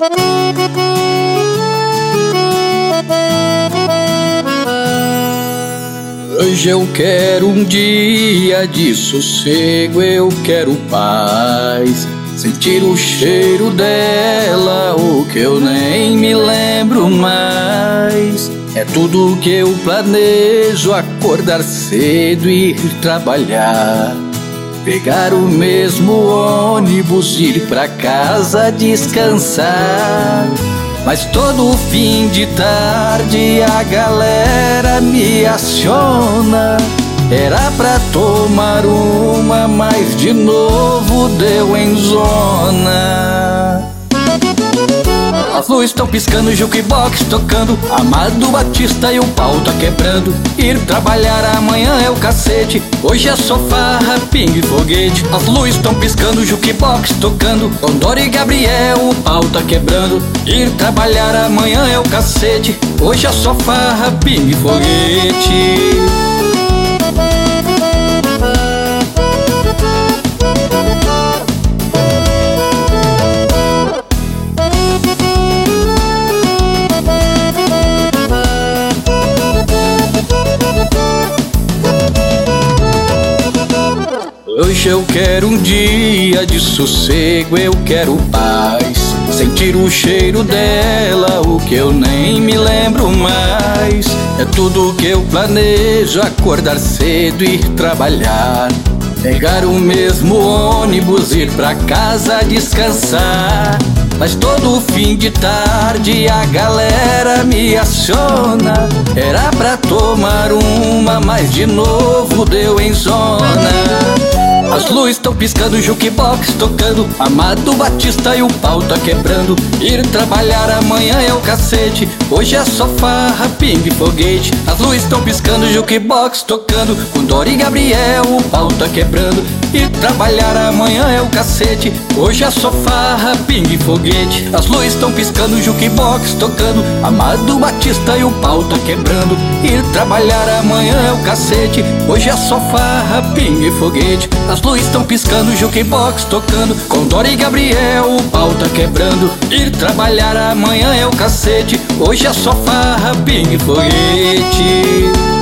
Hoje eu quero um dia de sossego, eu quero paz, sentir o cheiro dela, o que eu nem me lembro mais. É tudo que eu planejo, acordar cedo e ir trabalhar, pegar o mesmo ônibus, ir pra casa descansar. Mas todo fim de tarde a galera me aciona, era pra tomar uma, mas de novo deu em zona. As luzes estão piscando, jukebox tocando, Amado Batista e o pau tá quebrando. Ir trabalhar amanhã é o cacete, hoje é sofá, pingue e foguete. As luzes estão piscando, jukebox tocando, Condor e Gabriel, o pau tá quebrando. Ir trabalhar amanhã é o cacete, hoje é sofá, pingue e foguete. Hoje eu quero um dia de sossego, eu quero paz, sentir o cheiro dela, o que eu nem me lembro mais. É tudo que eu planejo, acordar cedo e ir trabalhar, pegar o mesmo ônibus, ir pra casa descansar. Mas todo fim de tarde a galera me aciona, era pra tomar uma, mas de novo deu em zona. As luzes estão piscando, jukebox tocando, Amado Batista e o pau tá quebrando. Ir trabalhar amanhã é o cacete, hoje é sofá, pingue e foguete. As luzes estão piscando, jukebox tocando, Condor e Gabriel, o pau tá quebrando. Ir trabalhar amanhã é o cacete, hoje é sofá, pingue e foguete. As luzes estão piscando, jukebox tocando, Amado Batista e o pau tá quebrando. Ir trabalhar amanhã é o cacete, hoje é sofá, pingue e foguete. As luzes estão piscando, jukebox tocando, Condor e Gabriel, o pau tá quebrando. Ir trabalhar amanhã é o cacete, hoje é sofá, pingue e foguete.